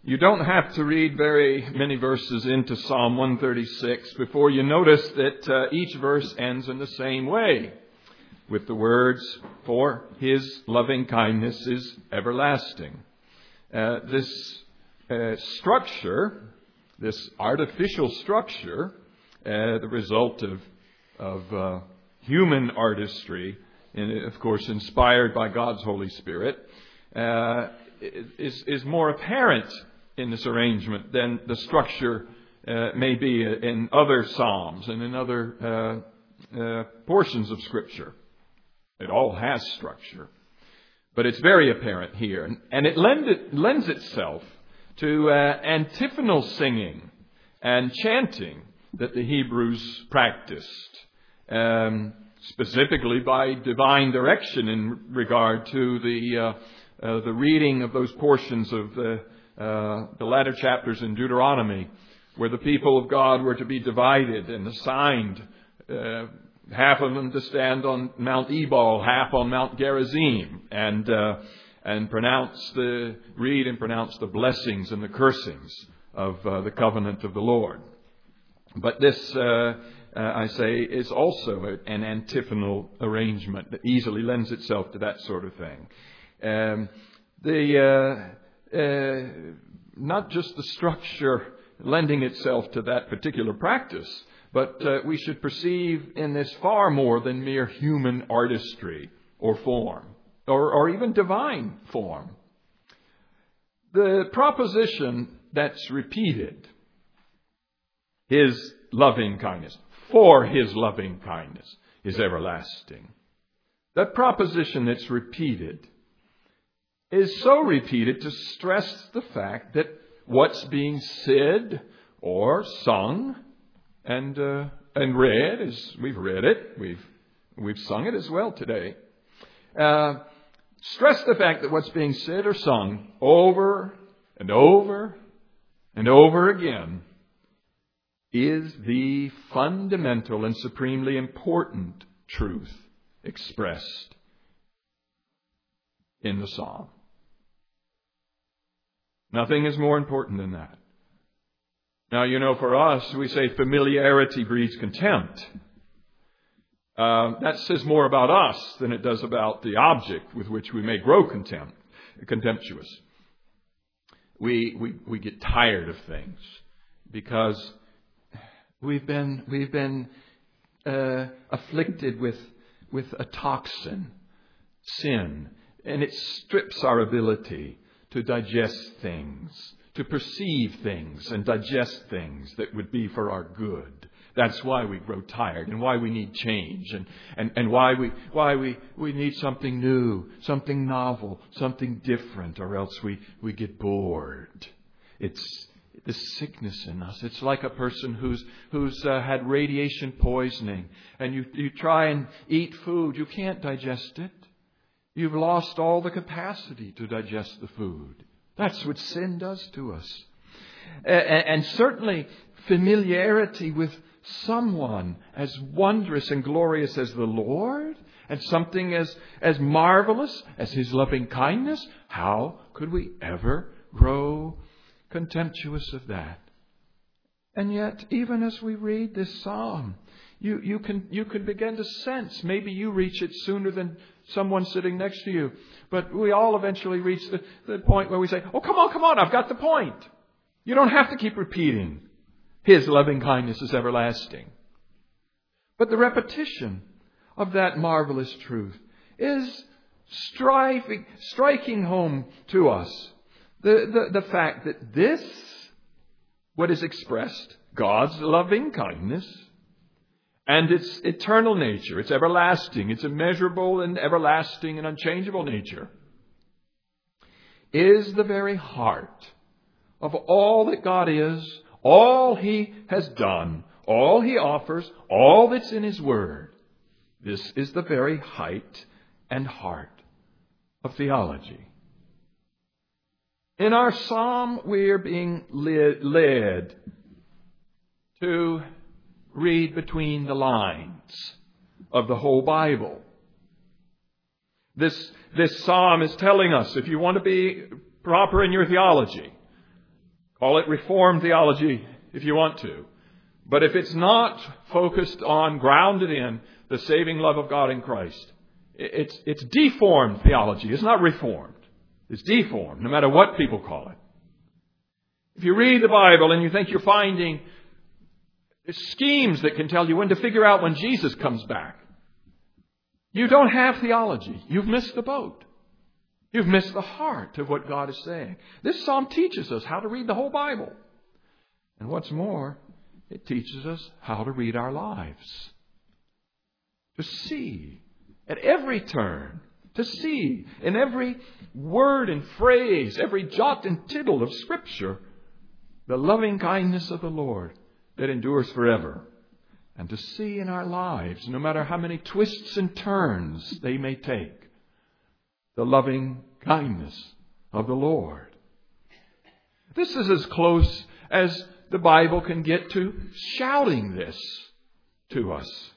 You don't have to read very many verses into Psalm 136 before you notice that each verse ends in the same way, with the words, "For His loving kindness is everlasting." This structure, this artificial structure, the result of human artistry, and of course inspired by God's Holy Spirit, is more apparent in this arrangement than the structure may be in other psalms and in other portions of Scripture. It all has structure, but it's very apparent here, and it lends itself to antiphonal singing and chanting that the Hebrews practiced, specifically by divine direction in regard to the reading of those portions of the latter chapters in Deuteronomy, where the people of God were to be divided and assigned, half of them to stand on Mount Ebal, half on Mount Gerizim, and read and pronounce the blessings and the cursings of the covenant of the Lord. But this, I say, is also an antiphonal arrangement that easily lends itself to that sort of thing. Not just the structure lending itself to that particular practice, but we should perceive in this far more than mere human artistry or form, or even divine form. The proposition that's repeated, His loving kindness, for His loving kindness is everlasting. That proposition that's repeated is so repeated to stress the fact that what's being said or sung and read, as we've read it, we've sung it as well today. Stress the fact that what's being said or sung over and over and over again is the fundamental and supremely important truth expressed in the psalm. Nothing is more important than that. Now, for us, we say familiarity breeds contempt. That says more about us than it does about the object with which we may grow contemptuous. We get tired of things because we've been afflicted with a toxin, sin, and it strips our ability to digest things, to perceive things and digest things that would be for our good. That's why we grow tired and why we need change and why we need something new, something novel, something different, or else we get bored. It's the sickness in us. It's like a person who's had radiation poisoning, and you try and eat food, you can't digest it. You've lost all the capacity to digest the food. That's what sin does to us. And certainly familiarity with someone as wondrous and glorious as the Lord, and something as marvelous as His loving kindness, how could we ever grow contemptuous of that? And yet, even as we read this psalm, you can begin to sense, maybe you reach it sooner than someone sitting next to you, but we all eventually reach the point where we say, "Oh, come on, I've got the point." You don't have to keep repeating, His loving kindness is everlasting. But the repetition of that marvelous truth is striking home to us the fact that this, what is expressed, God's loving kindness, and its eternal nature, its everlasting, its immeasurable and everlasting and unchangeable nature, is the very heart of all that God is, all He has done, all He offers, all that's in His Word. This is the very height and heart of theology. In our psalm, we are being led to read between the lines of the whole Bible. This psalm is telling us, if you want to be proper in your theology, Call it Reformed theology if you want to. But if it's not focused on, grounded in the saving love of God in Christ, it's deformed theology. It's not reformed. It's deformed, no matter what people call it. If you read the Bible and you think you're finding schemes that can tell you when to figure out when Jesus comes back, you don't have theology. You've missed the boat. You've missed the heart of what God is saying. This psalm teaches us how to read the whole Bible. And what's more, it teaches us how to read our lives. To see at every turn, to see in every word and phrase, every jot and tittle of Scripture, the loving kindness of the Lord that endures forever. And to see in our lives, no matter how many twists and turns they may take, the loving kindness of the Lord. This is as close as the Bible can get to shouting this to us.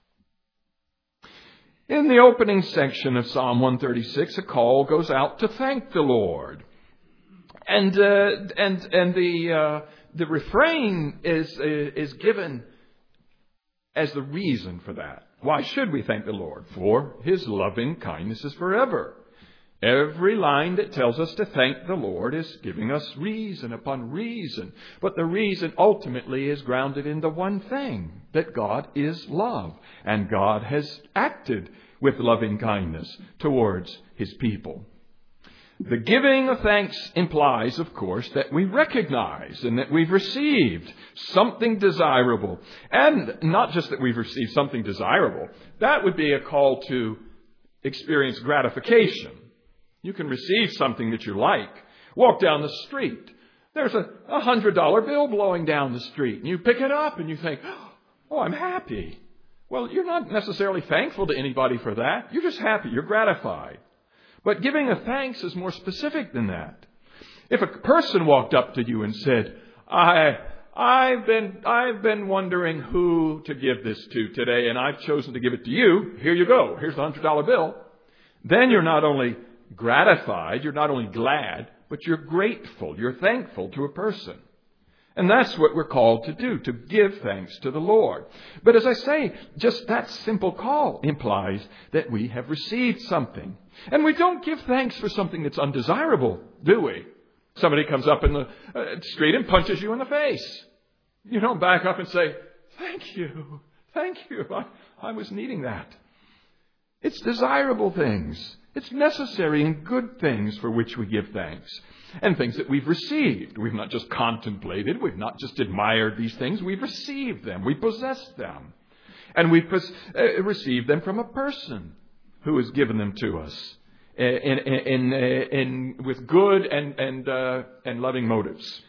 In the opening section of Psalm 136, a call goes out to thank the Lord. And the refrain is given as the reason for that. Why should we thank the Lord? For His loving kindness is forever. Every line that tells us to thank the Lord is giving us reason upon reason. But the reason ultimately is grounded in the one thing, that God is love. And God has acted with loving kindness towards His people. The giving of thanks implies, of course, that we recognize and that we've received something desirable. And not just that we've received something desirable. That would be a call to experience gratification. You can receive something that you like. Walk down the street. There's a $100 bill blowing down the street. And you pick it up and you think, oh, I'm happy. Well, you're not necessarily thankful to anybody for that. You're just happy. You're gratified. But giving of thanks is more specific than that. If a person walked up to you and said, I've been wondering who to give this to today, and I've chosen to give it to you. Here you go. Here's the $100 bill. Then you're not only gratified, you're not only glad, but you're grateful. You're thankful to a person. And that's what we're called to do, to give thanks to the Lord. But as I say, just that simple call implies that we have received something. And we don't give thanks for something that's undesirable, do we? Somebody comes up in the street and punches you in the face. You don't back up and say, thank you. I was needing that. It's desirable things. It's necessary and good things for which we give thanks. And things that we've received. We've not just contemplated. We've not just admired these things. We've received them. We possess them. And we've received them from a person who has given them to us with good and loving motives.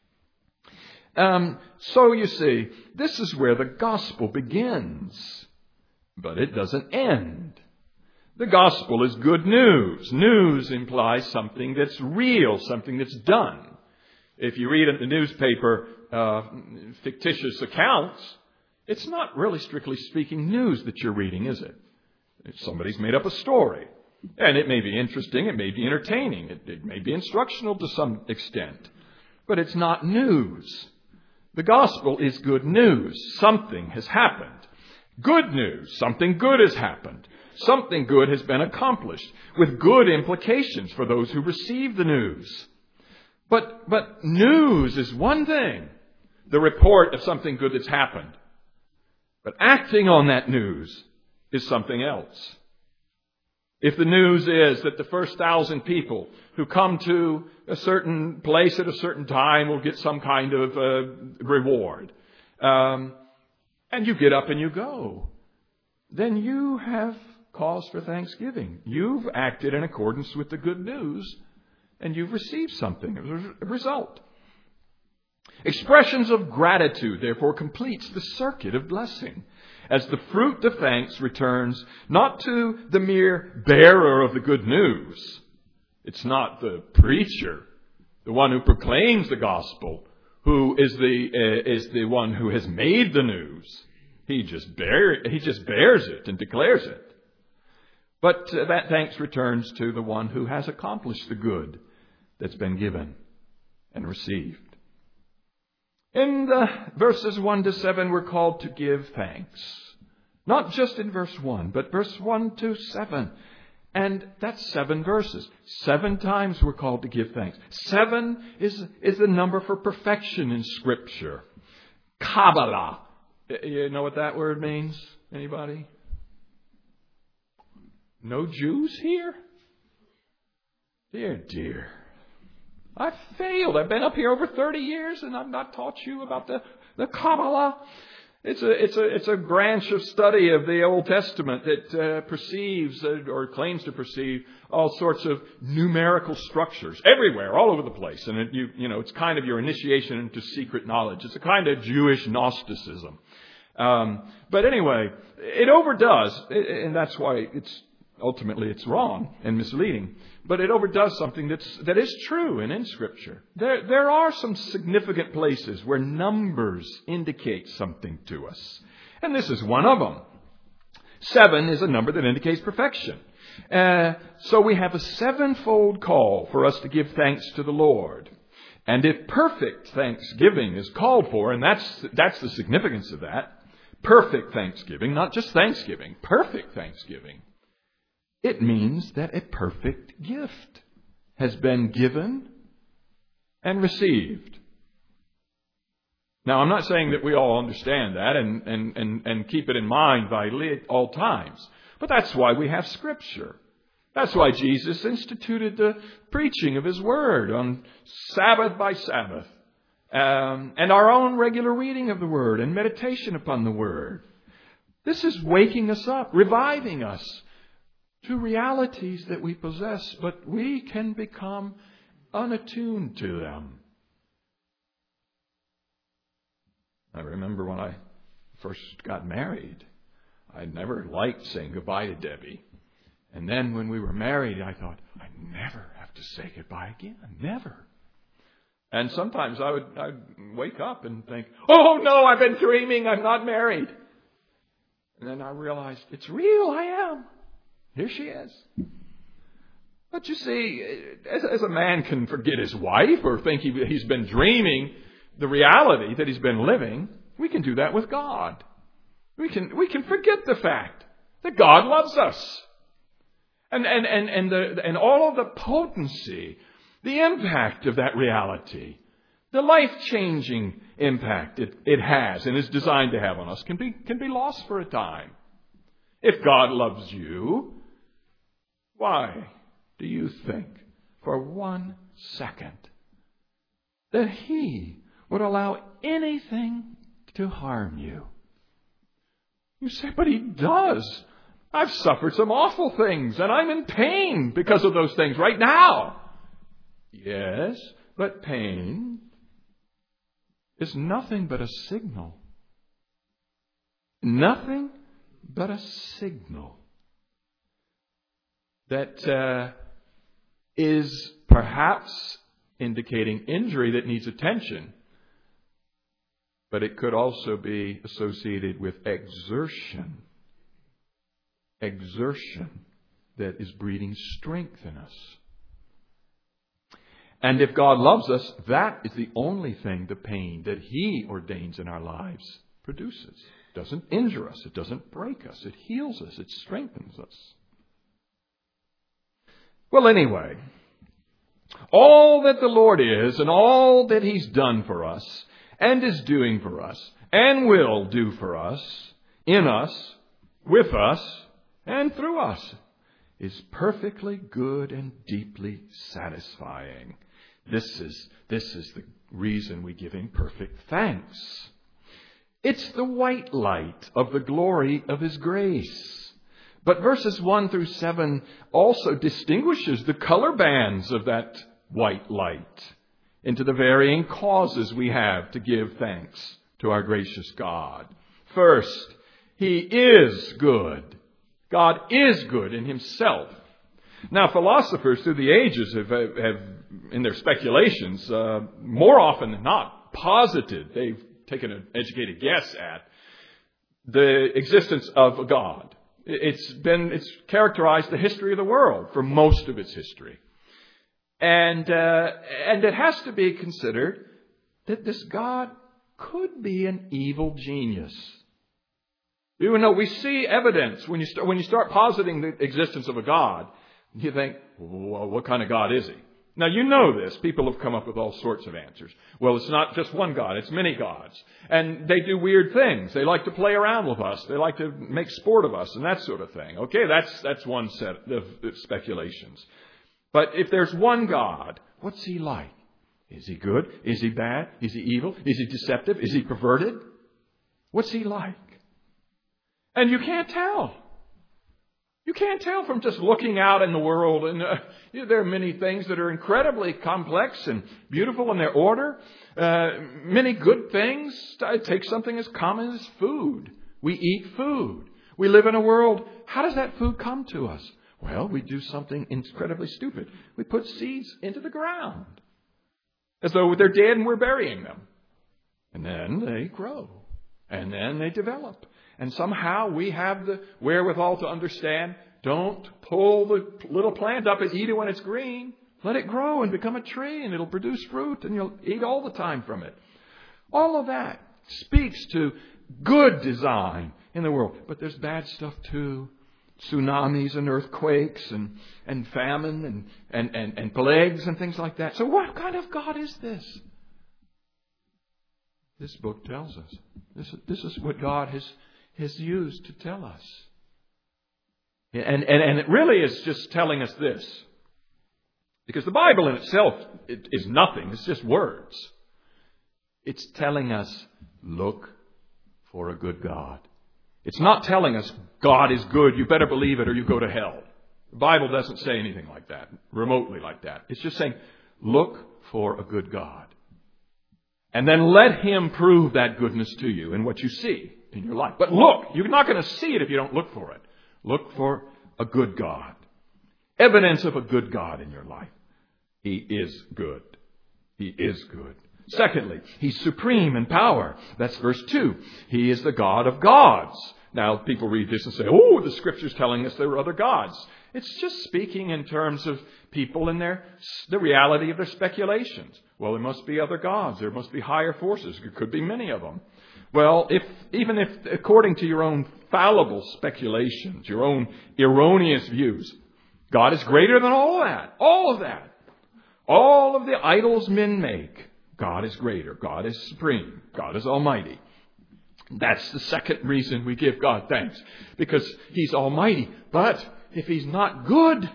So you see, this is where the gospel begins. But it doesn't end. The gospel is good news. News implies something that's real, something that's done. If you read in the newspaper fictitious accounts, it's not really, strictly speaking, news that you're reading, is it? Somebody's made up a story. And it may be interesting, it may be entertaining, it may be instructional to some extent. But it's not news. The gospel is good news. Something has happened. Good news. Something good has happened. Something good has been accomplished with good implications for those who receive the news. But news is one thing, the report of something good that's happened. But acting on that news is something else. If the news is that the first 1,000 people who come to a certain place at a certain time will get some kind of reward, and you get up and you go, then you have cause for thanksgiving. You've acted in accordance with the good news, and you've received something as a result. Expressions of gratitude, therefore, completes the circuit of blessing, as the fruit of thanks returns not to the mere bearer of the good news. It's not the preacher, the one who proclaims the gospel, who is the one who has made the news. He just bears it and declares it. But that thanks returns to the one who has accomplished the good that's been given and received. In the verses 1 to 7, we're called to give thanks. Not just in verse 1, but verse 1 to 7. And that's 7 verses. 7 times we're called to give thanks. 7 is the number for perfection in Scripture. Kabbalah. You know what that word means? Anybody? No Jews here? Dear, dear. I've failed. I've been up here over 30 years and I've not taught you about the Kabbalah. It's a branch of study of the Old Testament that perceives or claims to perceive all sorts of numerical structures everywhere, all over the place. And it's kind of your initiation into secret knowledge. It's a kind of Jewish Gnosticism. But anyway, it overdoes, and that's why ultimately it's wrong and misleading. But it overdoes something that is true and in Scripture. There are some significant places where numbers indicate something to us. And this is one of them. 7 is a number that indicates perfection. So we have a 7-fold call for us to give thanks to the Lord. And if perfect thanksgiving is called for, and that's the significance of that, perfect thanksgiving, not just thanksgiving, perfect thanksgiving, it means that a perfect gift has been given and received. Now, I'm not saying that we all understand that and keep it in mind vitally at all times. But that's why we have Scripture. That's why Jesus instituted the preaching of His Word on Sabbath by Sabbath. And our own regular reading of the Word and meditation upon the Word. This is waking us up, reviving us to realities that we possess, but we can become unattuned to them. I remember when I first got married, I never liked saying goodbye to Debbie. And then when we were married, I thought, I never have to say goodbye again. Never. And sometimes I'd wake up and think, oh no, I've been dreaming, I'm not married. And then I realized, it's real, I am. Here she is. But you see, as a man can forget his wife or think he's been dreaming the reality that he's been living, we can do that with God. We can forget the fact that God loves us. And all of the potency, the impact of that reality, the life-changing impact it has and is designed to have on us can be lost for a time. If God loves you, why do you think for 1 second that He would allow anything to harm you? You say, but He does. I've suffered some awful things and I'm in pain because of those things right now. Yes, but pain is nothing but a signal. Nothing but a signal that is perhaps indicating injury that needs attention. But it could also be associated with exertion. Exertion that is breeding strength in us. And if God loves us, that is the only thing the pain that He ordains in our lives produces. It doesn't injure us. It doesn't break us. It heals us. It strengthens us. Well, anyway, all that the Lord is and all that He's done for us and is doing for us and will do for us, in us, with us, and through us is perfectly good and deeply satisfying. This is the reason we give Him perfect thanks. It's the white light of the glory of His grace. But verses 1 through 7 also distinguishes the color bands of that white light into the varying causes we have to give thanks to our gracious God. First, He is good. God is good in Himself. Now, philosophers through the ages have in their speculations, more often than not, posited, they've taken an educated guess at the existence of a God. It's characterized the history of the world for most of its history. And it has to be considered that this God could be an evil genius. Even though we see evidence, when you start positing the existence of a God, you think, well, what kind of God is he? Now, you know this. People have come up with all sorts of answers. Well, it's not just one God. It's many gods. And they do weird things. They like to play around with us. They like to make sport of us and that sort of thing. Okay, that's one set of speculations. But if there's one God, what's he like? Is he good? Is he bad? Is he evil? Is he deceptive? Is he perverted? What's he like? And you can't tell. You can't tell from just looking out in the world. And there are many things that are incredibly complex and beautiful in their order. Many good things. Take something as common as food. We eat food. We live in a world. How does that food come to us? Well, we do something incredibly stupid. We put seeds into the ground as though they're dead and we're burying them. And then they grow. And then they develop. And somehow we have the wherewithal to understand, don't pull the little plant up and eat it when it's green. Let it grow and become a tree, and it'll produce fruit, and you'll eat all the time from it. All of that speaks to good design in the world. But there's bad stuff too. Tsunamis and earthquakes and famine and plagues and things like that. So what kind of God is this? This book tells us. This is what God has used to tell us. And it really is just telling us this. Because the Bible in itself is nothing. It's just words. It's telling us, look for a good God. It's not telling us God is good, you better believe it or you go to hell. The Bible doesn't say anything like that, remotely like that. It's just saying, look for a good God. And then let Him prove that goodness to you in what you see in your life. But look, you're not going to see it if you don't look for it. Look for a good God. Evidence of a good God in your life. He is good. He is good. Secondly, He's supreme in power. That's verse 2. He is the God of gods. Now, people read this and say, oh, the Scripture's telling us there were other gods. It's just speaking in terms of people and the reality of their speculations. Well, there must be other gods. There must be higher forces. There could be many of them. Well, even if according to your own fallible speculations, your own erroneous views, God is greater than all of that. All of that. All of the idols men make. God is greater. God is supreme. God is almighty. That's the second reason we give God thanks. Because He's almighty. But if He's not good,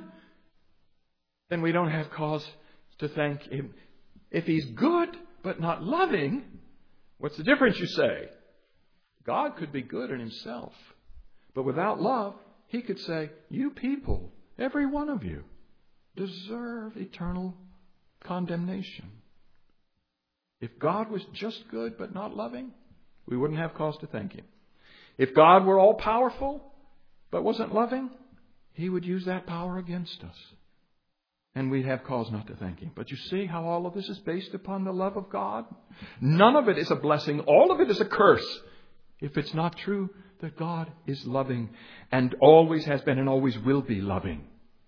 then we don't have cause to thank Him. If He's good but not loving, what's the difference, you say? God could be good in Himself. But without love, He could say, you people, every one of you, deserve eternal condemnation. If God was just good but not loving, we wouldn't have cause to thank Him. If God were all powerful but wasn't loving, He would use that power against us. And we'd have cause not to thank Him. But you see how all of this is based upon the love of God? None of it is a blessing. All of it is a curse. If it's not true that God is loving and always has been and always will be loving.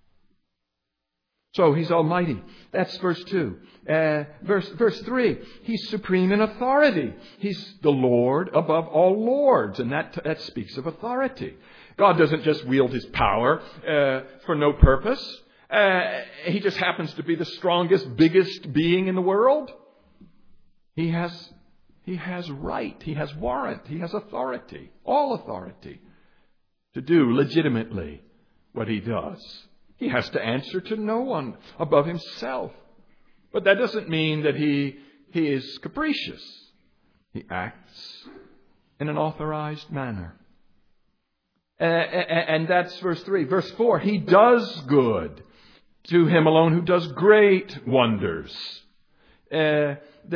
So He's almighty. That's verse 2. Verse 3. He's supreme in authority. He's the Lord above all lords. And that speaks of authority. God doesn't just wield His power for no purpose. He just happens to be the strongest, biggest being in the world. He has right. He has warrant. He has authority. All authority to do legitimately what He does. He has to answer to no one above Himself. But that doesn't mean that He is capricious. He acts in an authorized manner. And that's verse 3. Verse 4, He does good to Him alone who does great wonders. The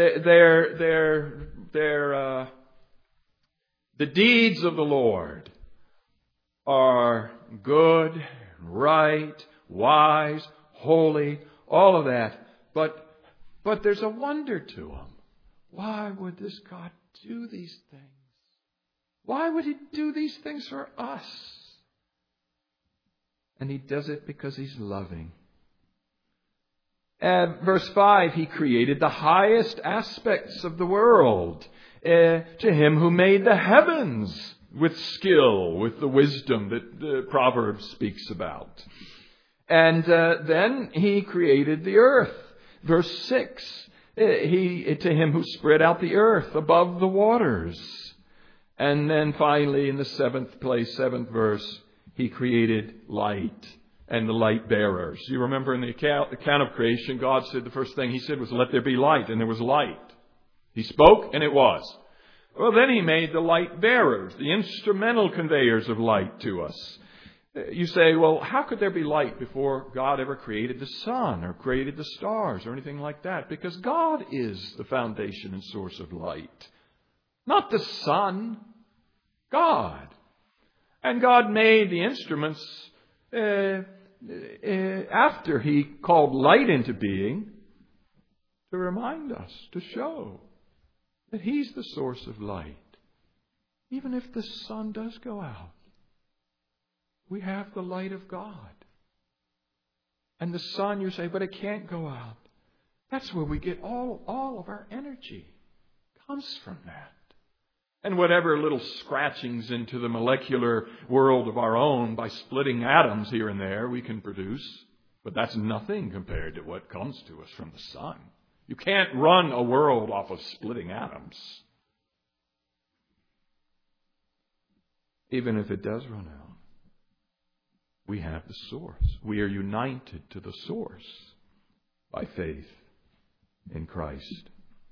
deeds of the Lord are good, right, wise, holy, all of that. But there's a wonder to them. Why would this God do these things? Why would He do these things for us? And He does it because He's loving. Verse 5, He created the highest aspects of the world. to Him who made the heavens with skill, with the wisdom that the Proverbs speaks about. And then He created the earth. Verse 6, to Him who spread out the earth above the waters. And then finally, in the seventh verse, He created light and the light bearers. You remember in the account of creation, God said the first thing He said was, "Let there be light," and there was light. He spoke, and it was. Well, then He made the light bearers, the instrumental conveyors of light to us. You say, well, how could there be light before God ever created the sun or created the stars or anything like that? Because God is the foundation and source of light. Not the sun. God. And God made the instruments after He called light into being to remind us, to show that He's the source of light. Even if the sun does go out, we have the light of God. And the sun, you say, but it can't go out. That's where we get all of our energy. Comes from that. And whatever little scratchings into the molecular world of our own by splitting atoms here and there we can produce. But that's nothing compared to what comes to us from the sun. You can't run a world off of splitting atoms. Even if it does run out, we have the source. We are united to the source by faith in Christ.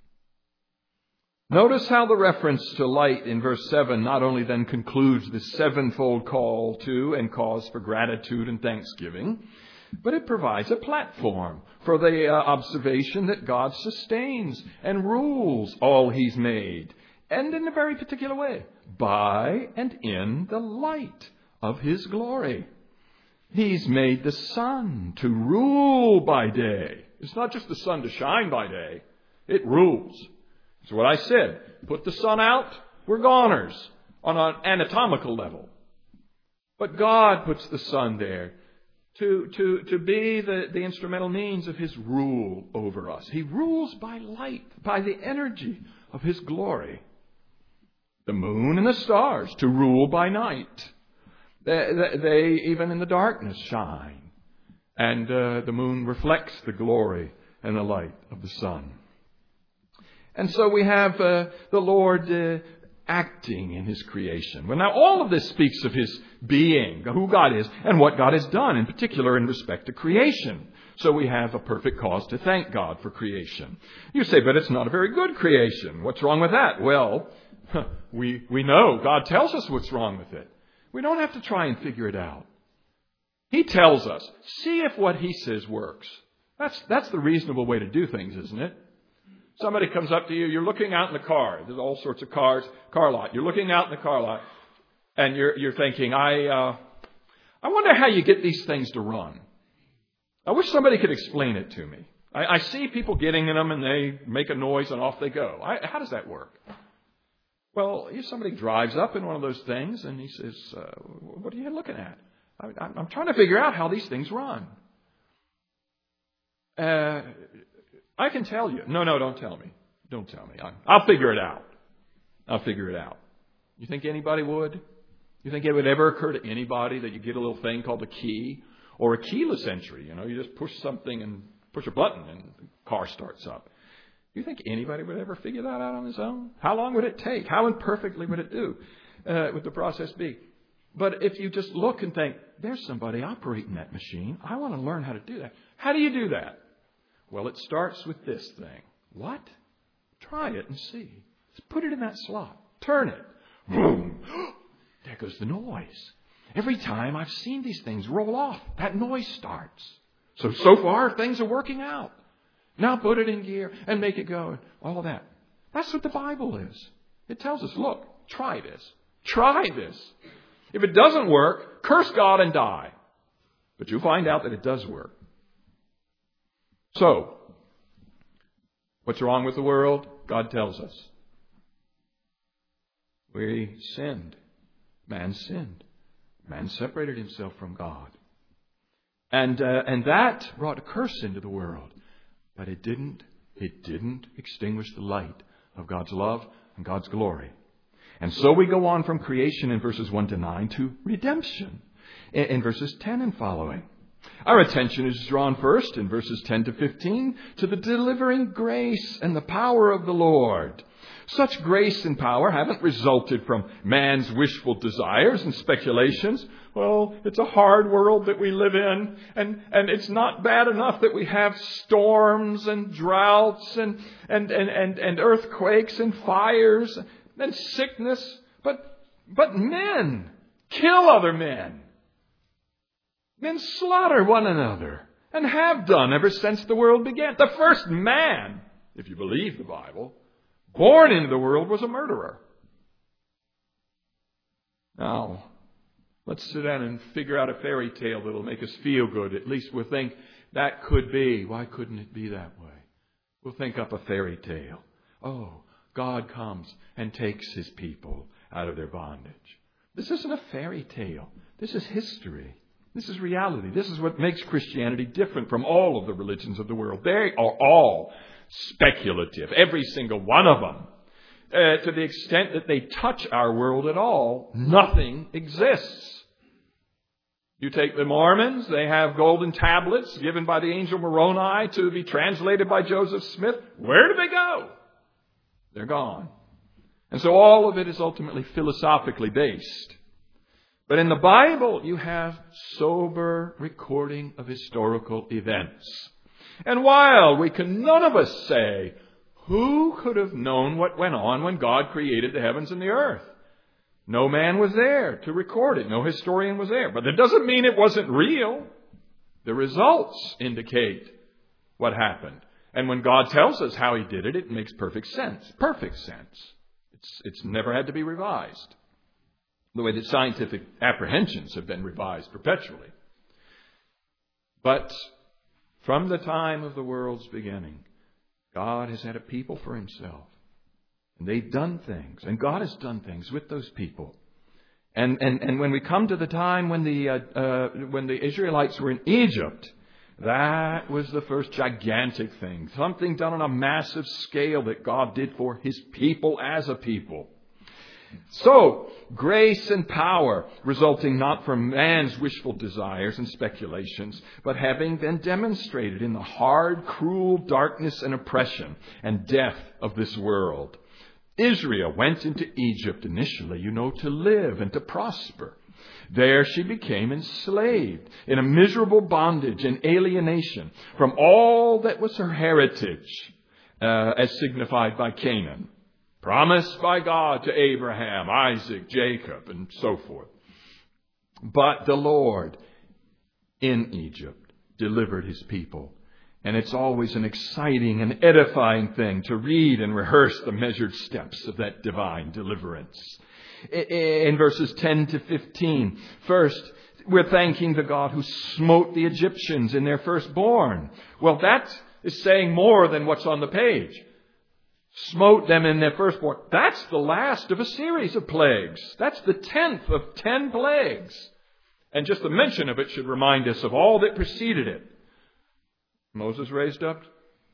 Notice how the reference to light in verse 7 not only then concludes the sevenfold call to and cause for gratitude and thanksgiving, but it provides a platform for the observation that God sustains and rules all He's made, and in a very particular way, by and in the light of His glory. He's made the sun to rule by day. It's not just the sun to shine by day. It rules. It's what I said. Put the sun out, we're goners on an anatomical level. But God puts the sun there to be the instrumental means of His rule over us. He rules by light, by the energy of His glory. The moon and the stars to rule by night. They even in the darkness shine. And the moon reflects the glory and the light of the sun. And so we have the Lord acting in His creation. Well, now all of this speaks of His being, who God is, and what God has done, in particular in respect to creation. So we have a perfect cause to thank God for creation. You say, but it's not a very good creation. What's wrong with that? Well, we know. God tells us what's wrong with it. We don't have to try and figure it out. He tells us. See if what He says works. That's the reasonable way to do things, isn't it? Somebody comes up to you. You're looking out in the car. There's all sorts of car lot. You're looking out in the car lot, and you're thinking, I wonder how you get these things to run. I wish somebody could explain it to me. I see people getting in them, and they make a noise, and off they go. How does that work? Well, if somebody drives up in one of those things and he says, what are you looking at? I'm trying to figure out how these things run. I can tell you. No, don't tell me. Don't tell me. I'll figure it out. You think anybody would? You think it would ever occur to anybody that you get a little thing called a key or a keyless entry? You just push something and push a button and the car starts up. You think anybody would ever figure that out on his own? How long would it take? How imperfectly would it would the process be? But if you just look and think, there's somebody operating that machine. I want to learn how to do that. How do you do that? Well, it starts with this thing. What? Try it and see. Just put it in that slot. Turn it. Boom. There goes the noise. Every time I've seen these things roll off, that noise starts. So far, things are working out. Now put it in gear and make it go. All of that. That's what the Bible is. It tells us, look, try this. Try this. If it doesn't work, curse God and die. But you'll find out that it does work. So, what's wrong with the world? God tells us. We sinned. Man sinned. Man separated himself from God. And that brought a curse into the world. But it didn't extinguish the light of God's love and God's glory. And so we go on from creation in verses 1 to 9 to redemption in verses 10 and following. Our attention is drawn first in verses 10 to 15 to the delivering grace and the power of the Lord. Such grace and power haven't resulted from man's wishful desires and speculations. Well, it's a hard world that we live in, and it's not bad enough that we have storms and droughts and earthquakes and fires and sickness, but men kill other men. Men slaughter one another, and have done ever since the world began. The first man, if you believe the Bible, born into the world was a murderer. Now, let's sit down and figure out a fairy tale that'll make us feel good. At least we'll think that could be. Why couldn't it be that way? We'll think up a fairy tale. Oh, God comes and takes his people out of their bondage. This isn't a fairy tale. This is history. This is reality. This is what makes Christianity different from all of the religions of the world. They are all speculative, every single one of them. To the extent that they touch our world at all, nothing exists. You take the Mormons, they have golden tablets given by the angel Moroni to be translated by Joseph Smith. Where do they go? They're gone. And so all of it is ultimately philosophically based. But in the Bible, you have sober recording of historical events. And while we can none of us say, who could have known what went on when God created the heavens and the earth? No man was there to record it. No historian was there. But that doesn't mean it wasn't real. The results indicate what happened. And when God tells us how he did it, it makes perfect sense. Perfect sense. It's never had to be revised. The way that scientific apprehensions have been revised perpetually. But from the time of the world's beginning, God has had a people for himself. And they've done things. And God has done things with those people. And when we come to the time when the Israelites were in Egypt, that was the first gigantic thing. Something done on a massive scale that God did for his people as a people. So, grace and power resulting not from man's wishful desires and speculations, but having been demonstrated in the hard, cruel darkness and oppression and death of this world. Israel went into Egypt initially, to live and to prosper. There she became enslaved in a miserable bondage and alienation from all that was her heritage, as signified by Canaan. Promised by God to Abraham, Isaac, Jacob, and so forth. But the Lord in Egypt delivered his people. And it's always an exciting and edifying thing to read and rehearse the measured steps of that divine deliverance. In verses 10 to 15, first, we're thanking the God who smote the Egyptians in their firstborn. Well, that is saying more than what's on the page. Smote them in their firstborn. That's the last of a series of plagues. That's the 10th of 10 plagues. And just the mention of it should remind us of all that preceded it. Moses raised up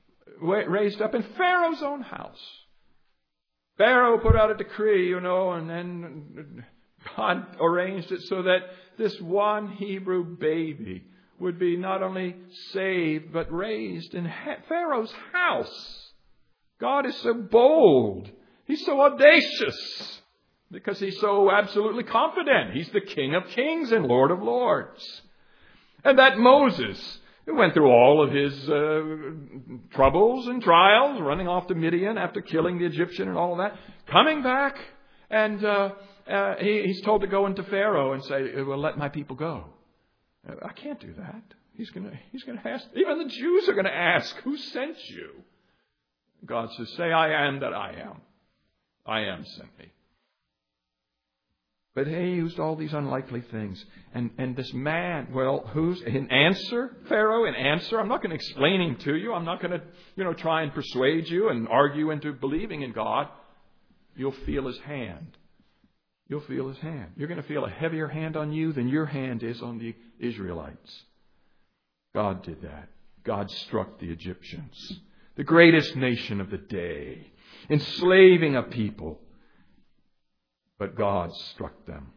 in Pharaoh's own house. Pharaoh put out a decree, and then God arranged it so that this one Hebrew baby would be not only saved, but raised in Pharaoh's house. God is so bold. He's so audacious because he's so absolutely confident. He's the King of Kings and Lord of Lords. And that Moses, who went through all of his troubles and trials, running off to Midian after killing the Egyptian and all of that, coming back, and he's told to go into Pharaoh and say, well, let my people go. I can't do that. He's going to ask. Even the Jews are going to ask, who sent you? God says, say I am that I am. I am sent me. But he used all these unlikely things. And this man, well, who's in answer, Pharaoh, in answer? I'm not going to explain him to you. I'm not going to, try and persuade you and argue into believing in God. You'll feel his hand. You'll feel his hand. You're going to feel a heavier hand on you than your hand is on the Israelites. God did that. God struck the Egyptians, the greatest nation of the day. enslaving a people. But God struck them.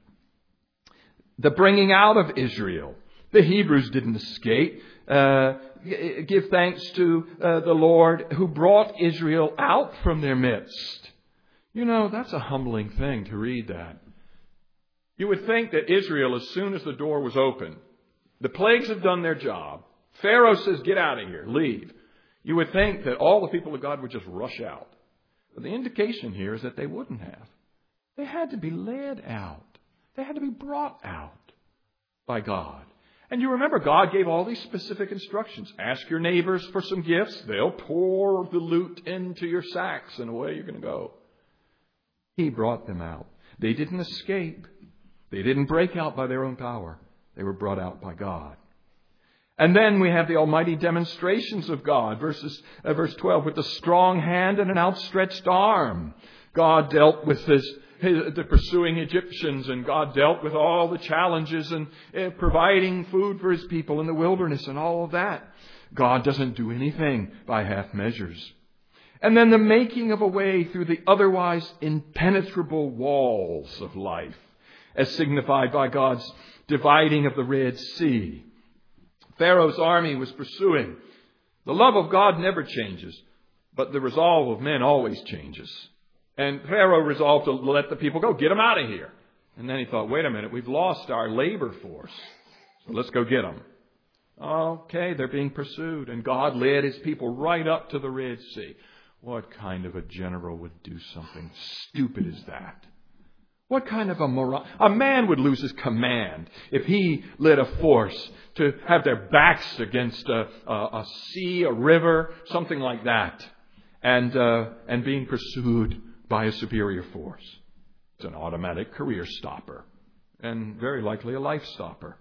The bringing out of Israel. The Hebrews didn't escape. Give thanks to the Lord who brought Israel out from their midst. You know, that's a humbling thing to read that. You would think that Israel, as soon as the door was open, the plagues have done their job. Pharaoh says, get out of here, leave. You would think that all the people of God would just rush out. But the indication here is that they wouldn't have. They had to be led out. They had to be brought out by God. And you remember, God gave all these specific instructions. Ask your neighbors for some gifts. They'll pour the loot into your sacks, and away you're going to go. He brought them out. They didn't escape. They didn't break out by their own power. They were brought out by God. And then we have the almighty demonstrations of God. Verse 12, with a strong hand and an outstretched arm. God dealt with the pursuing Egyptians, and God dealt with all the challenges and providing food for His people in the wilderness and all of that. God doesn't do anything by half measures. And then the making of a way through the otherwise impenetrable walls of life, as signified by God's dividing of the Red Sea. Pharaoh's army was pursuing. The love of God never changes, but the resolve of men always changes. And Pharaoh resolved to let the people go, get them out of here. And then he thought, wait a minute, we've lost our labor force, so let's go get them. Okay, they're being pursued, and God led His people right up to the Red Sea. What kind of a general would do something stupid as that? What kind of a man would lose his command if he led a force to have their backs against a sea, a river, something like that, and being pursued by a superior force. It's an automatic career stopper, and very likely a life stopper.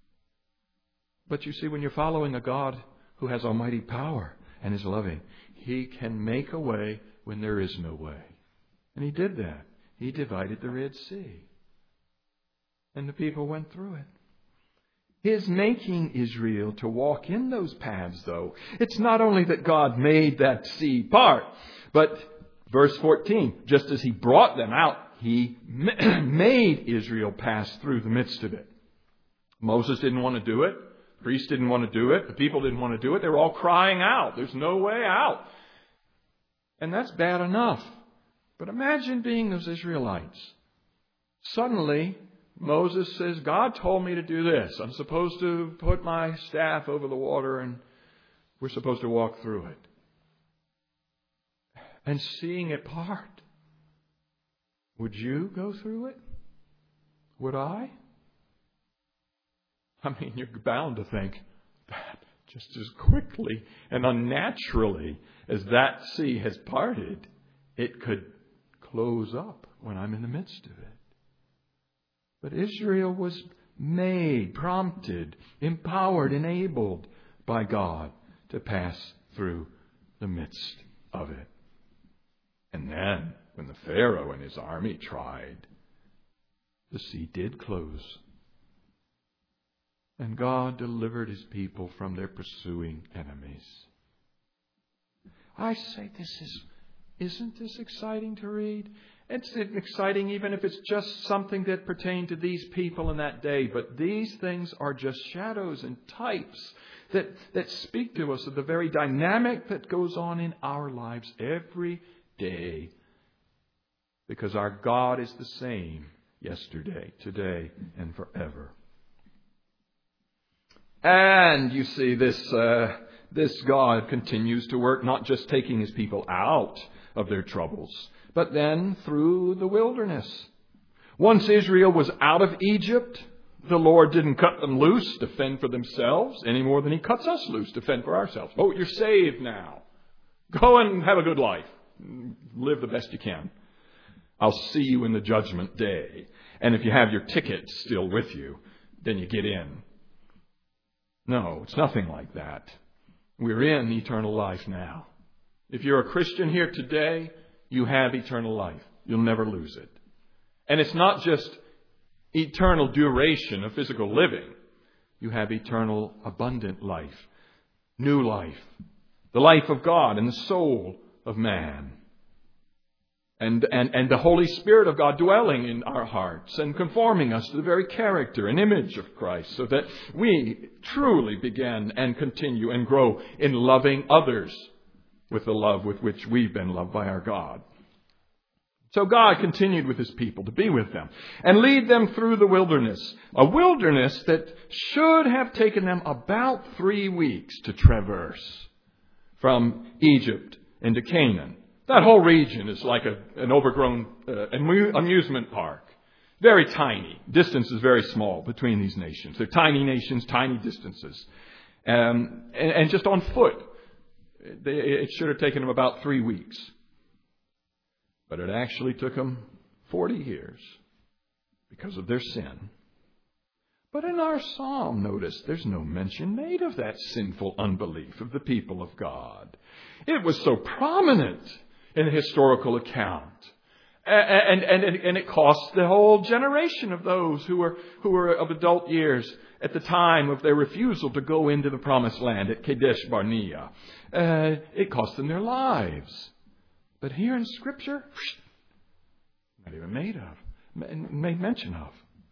But you see, when you're following a God who has almighty power and is loving, He can make a way when there is no way. And He did that. He divided the Red Sea. And the people went through it. His making Israel to walk in those paths, though, it's not only that God made that sea part, but verse 14, just as He brought them out, He made Israel pass through the midst of it. Moses didn't want to do it. The priests didn't want to do it. The people didn't want to do it. They were all crying out. There's no way out. And that's bad enough. But imagine being those Israelites. Suddenly, Moses says, God told me to do this. I'm supposed to put my staff over the water and we're supposed to walk through it. And seeing it part. Would you go through it? Would I? I mean, you're bound to think that just as quickly and unnaturally as that sea has parted, it could close up when I'm in the midst of it. But Israel was made, prompted, empowered, enabled by God to pass through the midst of it. And then, when the Pharaoh and his army tried, the sea did close. And God delivered His people from their pursuing enemies. I say, isn't this exciting to read? It's exciting even if it's just something that pertained to these people in that day. But these things are just shadows and types that speak to us of the very dynamic that goes on in our lives every day. Because our God is the same yesterday, today, and forever. And you see, this God continues to work, not just taking His people out of their troubles, but then through the wilderness. Once Israel was out of Egypt, the Lord didn't cut them loose to fend for themselves any more than He cuts us loose to fend for ourselves. Oh, you're saved now. Go and have a good life. Live the best you can. I'll see you in the judgment day. And if you have your ticket still with you, then you get in. No, it's nothing like that. We're in eternal life now. If you're a Christian here today, you have eternal life. You'll never lose it. And it's not just eternal duration of physical living. You have eternal abundant life, new life, the life of God and the soul of man. And the Holy Spirit of God dwelling in our hearts and conforming us to the very character and image of Christ, so that we truly begin and continue and grow in loving others with the love with which we've been loved by our God. So God continued with His people to be with them and lead them through the wilderness, a wilderness that should have taken them about 3 weeks to traverse from Egypt into Canaan. That whole region is like an overgrown amusement park. Very tiny. Distance is very small between these nations. They're tiny nations, tiny distances. And just on foot, it should have taken them about 3 weeks. But it actually took them 40 years because of their sin. But in our psalm, notice, there's no mention made of that sinful unbelief of the people of God. It was so prominent in the historical account. And it cost the whole generation of those who were of adult years at the time of their refusal to go into the promised land at Kadesh Barnea. It cost them their lives. But here in Scripture, not even made mention of.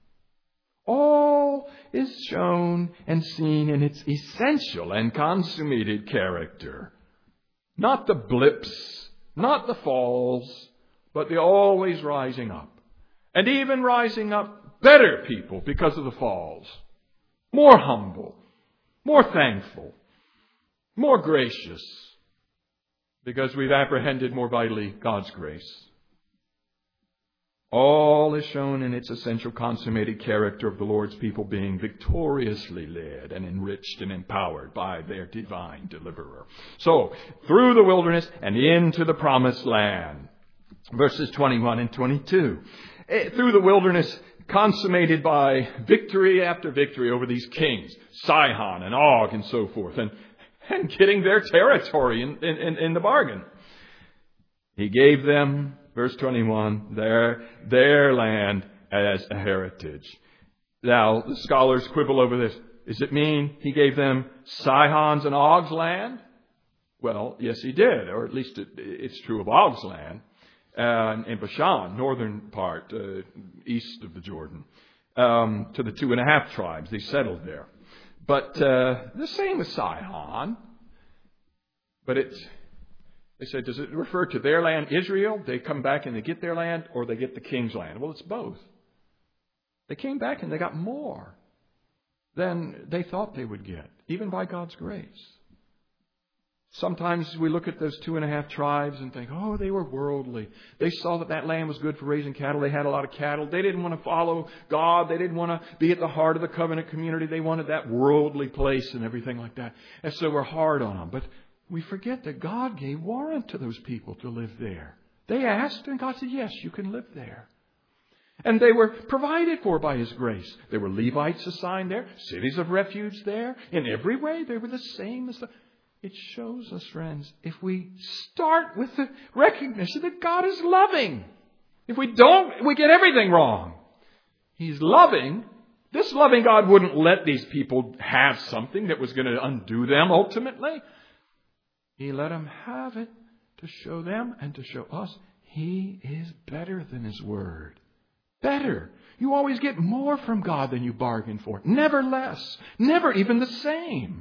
All is shown and seen in its essential and consummated character. Not the blips, not the falls, but the always rising up. And even rising up better people because of the falls. More humble, more thankful, more gracious, because we've apprehended more vitally God's grace. All is shown in its essential consummated character of the Lord's people being victoriously led and enriched and empowered by their divine deliverer. So, through the wilderness and into the promised land. Verses 21 and 22. Through the wilderness, consummated by victory after victory over these kings, Sihon and Og and so forth, and getting their territory in the bargain. He gave them, verse 21, their land as a heritage. Now, the scholars quibble over this. Does it mean He gave them Sihon's and Og's land? Well, yes, He did, or at least it's true of Og's land. In Bashan, northern part, east of the Jordan, to the 2.5 tribes. They settled there. But the same with Sihon. But they said, does it refer to their land, Israel? They come back and they get their land, or they get the king's land? Well, it's both. They came back and they got more than they thought they would get, even by God's grace. Sometimes we look at those 2.5 tribes and think, oh, they were worldly. They saw that land was good for raising cattle. They had a lot of cattle. They didn't want to follow God. They didn't want to be at the heart of the covenant community. They wanted that worldly place and everything like that. And so we're hard on them. But we forget that God gave warrant to those people to live there. They asked and God said, yes, you can live there. And they were provided for by His grace. There were Levites assigned there, cities of refuge there. In every way, they were the same as It shows us, friends, if we start with the recognition that God is loving. If we don't, we get everything wrong. He's loving. This loving God wouldn't let these people have something that was going to undo them ultimately. He let them have it to show them and to show us He is better than His Word. Better. You always get more from God than you bargained for. Never less. Never even the same.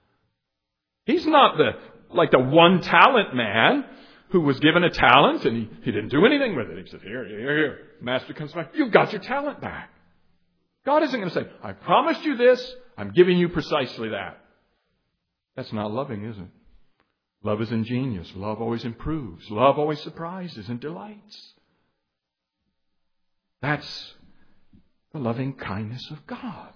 He's not like the one talent man who was given a talent and he didn't do anything with it. He said, here. Master comes back. You've got your talent back. God isn't going to say, I promised you this. I'm giving you precisely that. That's not loving, is it? Love is ingenious. Love always improves. Love always surprises and delights. That's the loving kindness of God.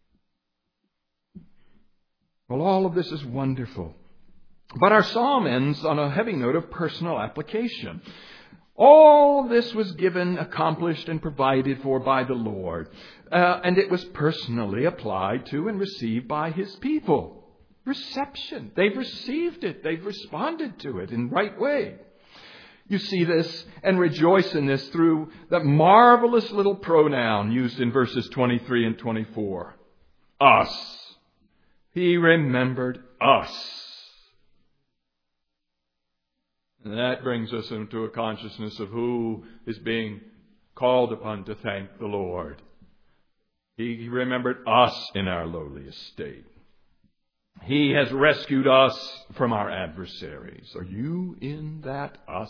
Well, all of this is wonderful. But our psalm ends on a heavy note of personal application. All this was given, accomplished, and provided for by the Lord. And it was personally applied to and received by His people. Reception. They've received it. They've responded to it in the right way. You see this and rejoice in this through the marvelous little pronoun used in verses 23 and 24. Us. He remembered us. And that brings us into a consciousness of who is being called upon to thank the Lord. He remembered us in our lowly estate. He has rescued us from our adversaries. Are you in that us?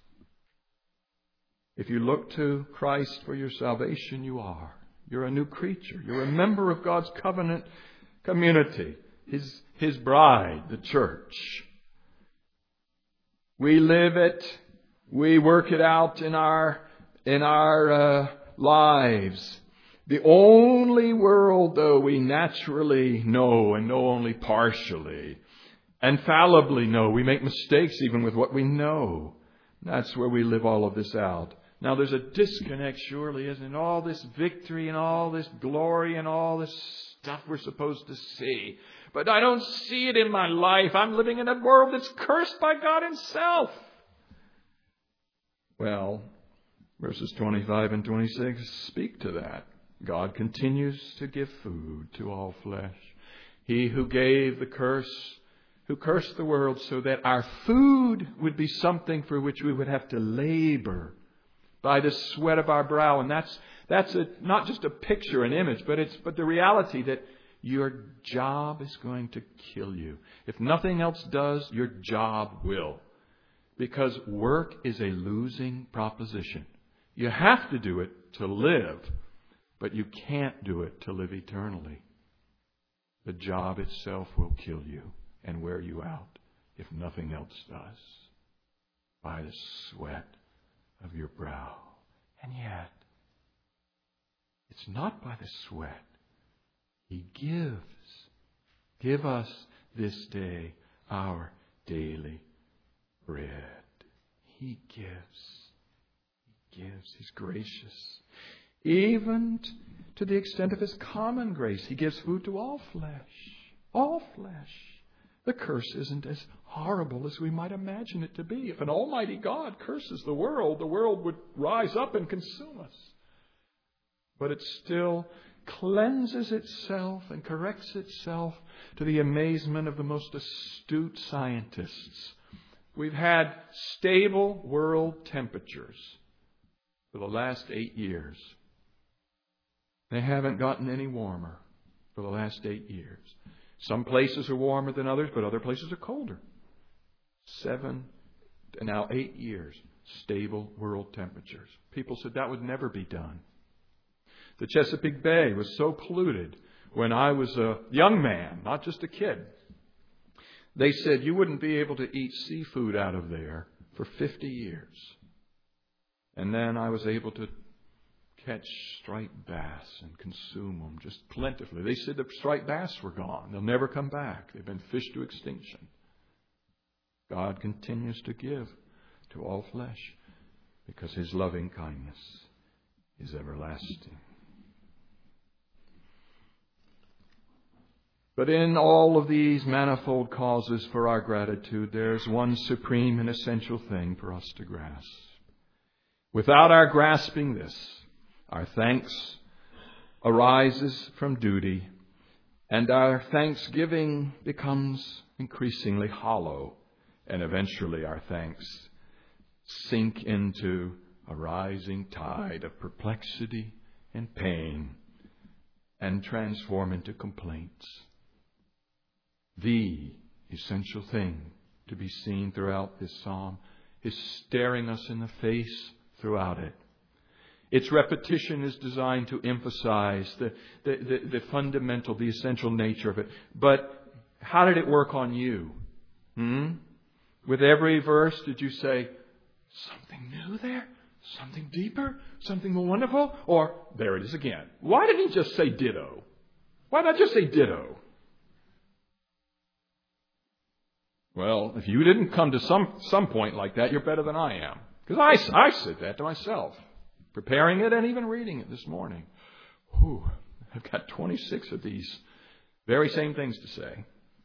If you look to Christ for your salvation, you are. You're a new creature. You're a member of God's covenant community, His bride, the church. We live it. We work it out in our lives. The only world, though, we naturally know and know only partially, and fallibly know. We make mistakes even with what we know. That's where we live all of this out. Now, there's a disconnect, surely, isn't it? All this victory and all this glory and all this stuff we're supposed to see. But I don't see it in my life. I'm living in a world that's cursed by God Himself. Well, verses 25 and 26 speak to that. God continues to give food to all flesh. He who gave the curse, who cursed the world so that our food would be something for which we would have to labor by the sweat of our brow. And that's not just a picture, an image, but the reality that your job is going to kill you. If nothing else does, your job will. Because work is a losing proposition. You have to do it to live, but you can't do it to live eternally. The job itself will kill you and wear you out if nothing else does. By the sweat of your brow. And yet, it's not by the sweat. He gives. Give us this day our daily bread. He gives. He gives. He's gracious. Even to the extent of His common grace. He gives food to all flesh. All flesh. The curse isn't as horrible as we might imagine it to be. If an almighty God curses the world would rise up and consume us. But it still cleanses itself and corrects itself to the amazement of the most astute scientists. We've had stable world temperatures for the last 8 years. They haven't gotten any warmer for the last 8 years. Some places are warmer than others, but other places are colder. 7 and now 8 years, stable world temperatures. People said that would never be done. The Chesapeake Bay was so polluted when I was a young man, not just a kid. They said you wouldn't be able to eat seafood out of there for 50 years. And then I was able to catch striped bass and consume them just plentifully. They said the striped bass were gone. They'll never come back. They've been fished to extinction. God continues to give to all flesh because His loving kindness is everlasting. But in all of these manifold causes for our gratitude, there's one supreme and essential thing for us to grasp. Without our grasping this, our thanks arises from duty, and our thanksgiving becomes increasingly hollow, and eventually our thanks sink into a rising tide of perplexity and pain and transform into complaints. The essential thing to be seen throughout this psalm is staring us in the face throughout it. Its repetition is designed to emphasize the fundamental, the essential nature of it. But how did it work on you? With every verse, did you say, something new there? Something deeper? Something more wonderful? Or, there it is again. Why did he just say ditto? Why not just say ditto? Well, if you didn't come to some point like that, you're better than I am. Because I said that to myself. Preparing it and even reading it this morning. I've got 26 of these very same things to say.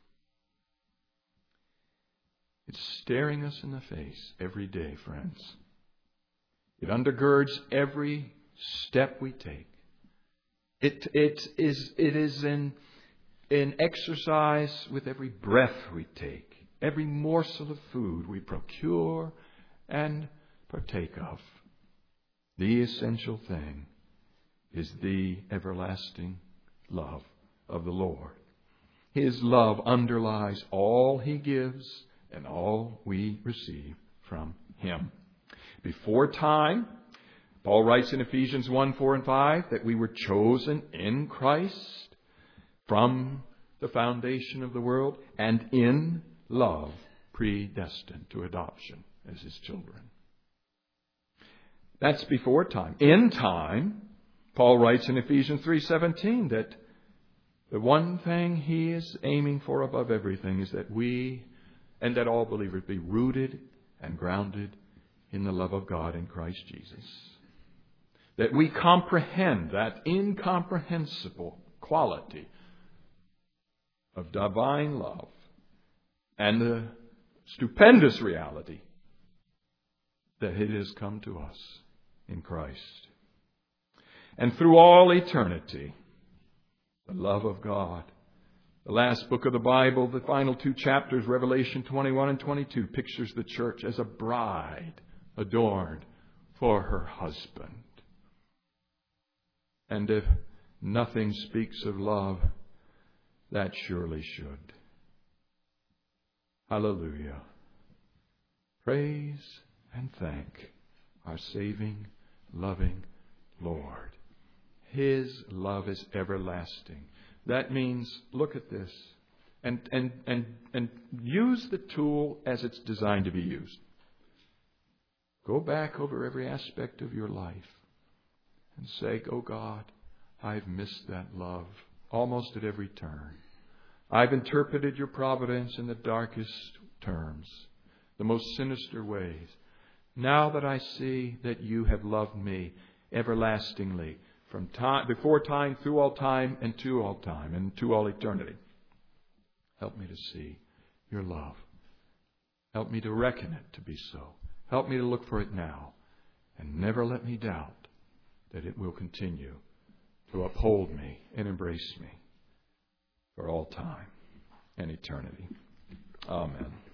It's staring us in the face every day, friends. It undergirds every step we take. It is in exercise with every breath we take, every morsel of food we procure and partake of. The essential thing is the everlasting love of the Lord. His love underlies all He gives and all we receive from Him. Before time, Paul writes in Ephesians 1, 4, and 5 that we were chosen in Christ from the foundation of the world and in love predestined to adoption as His children. That's before time. In time, Paul writes in Ephesians 3:17 that the one thing he is aiming for above everything is that we and that all believers be rooted and grounded in the love of God in Christ Jesus. That we comprehend that incomprehensible quality of divine love and the stupendous reality that it has come to us in Christ. And through all eternity, the love of God. The last book of the Bible, the final two chapters, Revelation 21 and 22, pictures the church as a bride adorned for her husband. And if nothing speaks of love, that surely should. Hallelujah. Praise and thank our saving, loving Lord. His love is everlasting. That means, look at this, and use the tool as it's designed to be used. Go back over every aspect of your life and say, oh God, I've missed that love almost at every turn. I've interpreted your providence in the darkest terms, the most sinister ways. Now that I see that you have loved me everlastingly, from time, before time, through all time, and to all time, and to all eternity. Help me to see your love. Help me to reckon it to be so. Help me to look for it now. And never let me doubt that it will continue to uphold me and embrace me for all time and eternity. Amen.